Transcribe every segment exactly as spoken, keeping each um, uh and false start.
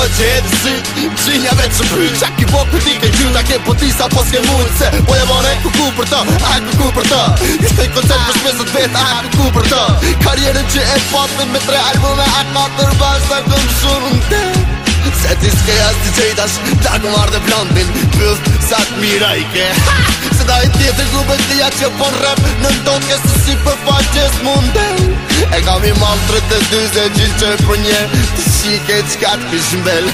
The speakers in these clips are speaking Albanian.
që e të sy Qinja veç që py Qa ki po për ti ke gjuna ke po ti sa po s'ke mund Se po e vone kuku për ta, a kuku për ta Ishte koncert për shpesët vet, a kuku për ta Karjerën që e patën me tre albume A katër bashkë ta këm shumë në te Se ti s'ke as t'i qejtash Ta ku marrë dhe blondin Pyst sa t'mira i ke Se da i tjetër ku bëtia që pon rap Në ndot ke se si për faqë që s'mundel E kam i mal tretë e dy se gjithë që për një Të shike qka t'kish mbel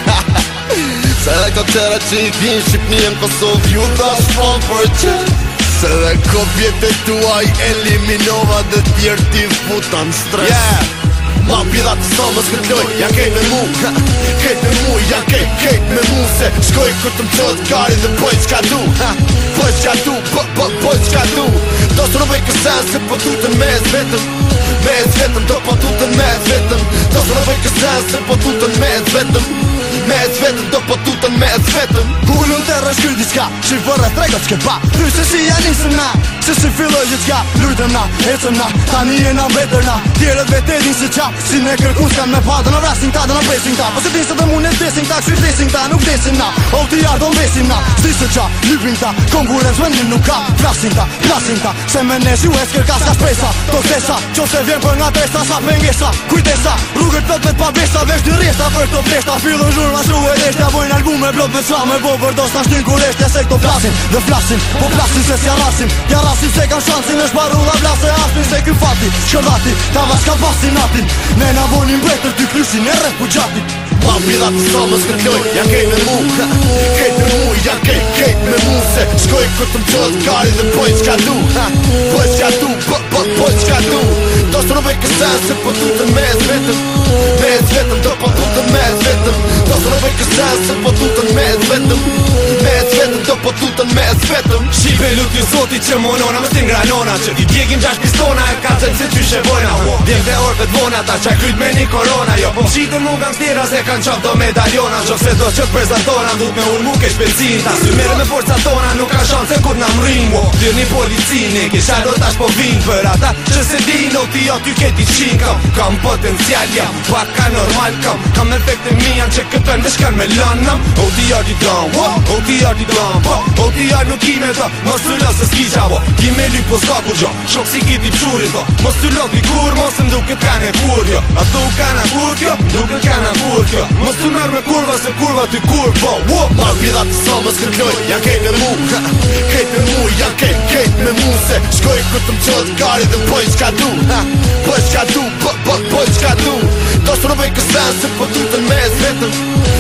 Se dhe koncera që i din Shqipni në Kosovë Ju tha shpon për që Se dhe kopjet e tuaj Eliminova dhe tjerë ti futan stres yeah. Ma pida të somës këtë loj, ja kejt me mu Kejt me mu, ja kejt, kejt me mu Se shkoj kur të më qëtë kari dhe poj qka du Poj qka du, po, po, poj qka du Do së rëbej kësen se po tutën mes vetëm Mes vetëm, do po tutën mes vetëm Do së rëbej kësen se po tutën mes vetëm Mes vetëm, do po tutën mes vetëm Kullun të rëshkyll diqka, që i vërre tregot s'ke pa Ty se si ja nisëm na, se si filloj gjithka Lujtëm na, ecëm na, tani jena vetër na Tjerët vete din se qa Si ne kërkun s'kan me pa, dhe në vrasin ta, dhe në presin ta Po se din se dhe mune t'desin ta, kështu t'desin ta, nuk desin na O t'i ardon besin na, s'di se qa, lypin ta Konkurens vendin nuk ka, flasin ta, flasin ta Se me nesh ju e s'kërka s'ka shpresa To stesa, qo se vjen për nga testa Sa pengesa, kujtesa, rrugët plot me t'pa besa Vesh dy resta për këto fleshta Fillon zhurma shru e deshta Bojnë albume plot me s'la me bo për do s'na shtin kureshtja Se këto flasin, dhe flasin, po flasin se s'ja rasin Ja rasin se kan shansin, është baru dha blase aspin Se ky fati, shkërdati, ta vas ka pasin natin Ne na vonin mbretër ty klyshin e rreth buxhatit Ma pida të somës këtë loj, ja kejt me mu Kejt me mu, ja kejt, kejt me mu Se shkoj kur të më qëtë kari dhe poj qka du Poj qka du, po, po, poj qka du Do së rëbej kësen se po tutën mes vetëm Mes vetëm, do po tutën mes vetëm Do së rëbej kësen se po tutën mes vetëm Mes vetëm, do po tutën mes vetëm Shqipe lut ju zoti që monona më t'in granona Që ti djegim gjash pistona e ka qënë se qyshe bojna Djem dhe orë këtë vona ta qa kryt me një korona Jo po qitën mu gangstera se kanë qap do medaljona Qo se do që t'prezentona ndut me unë mu ke shpecin Ta sy mere me forca tona nuk ka shanë se kur n'am rin Dir një policini kisha do t'ash po vin Për ata që se din o ti o ty keti qin Kam, kam potencial jam pak ka normal kam Kam efekte mian që këtën dhe shkan me lënëm O ti ar ti dam, o ti ar ti dam O ti ar nuk kime ta, mos të lasë se s'ki qavo Kime lyp po s'ka kur gjo, shok si kiti pshurit to Mos të lok një kur, mos të mduket ka ne kur kjo A tu ka na kur kjo, mduket ka na kur kjo Mos të mërë me kurva se kurva ty kur po Ma pida të somës këtë loj, ja kejt me mu Kejt me mu, ja kejt, kejt me mu Se shkoj kur të më qëtë kari dhe poj qka du Poj qka du, po, po, poj qka du Do së rëbej kësen se po tutën mes vetëm